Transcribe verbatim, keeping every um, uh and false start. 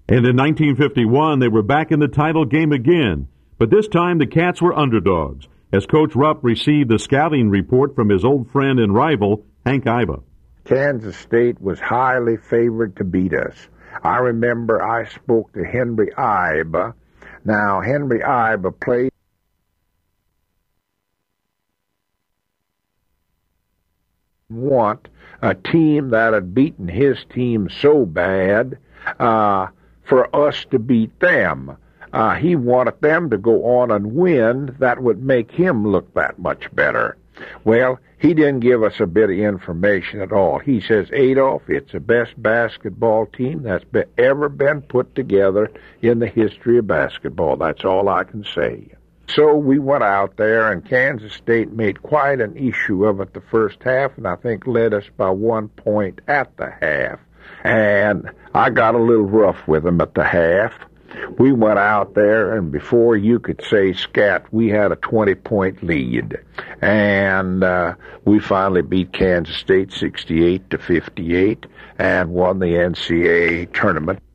And in nineteen fifty-one, they were back in the title game again. But this time, the Cats were underdogs, as Coach Rupp received the scouting report from his old friend and rival, Hank Iba. Kansas State was highly favored to beat us. I remember I spoke to Henry Iba. Now, Henry Iba played want a team that had beaten his team so bad uh, for us to beat them. Uh, he wanted them to go on and win. That would make him look that much better. Well, he didn't give us a bit of information at all. He says, Adolph, it's the best basketball team that's been, ever been put together in the history of basketball. That's all I can say. So we went out there, and Kansas State made quite an issue of it the first half, and I think led us by one point at the half. And I got a little rough with them at the half. We went out there, and before you could say scat, we had a twenty-point lead. And uh, we finally beat Kansas State sixty-eight to fifty-eight and won the N C double A tournament.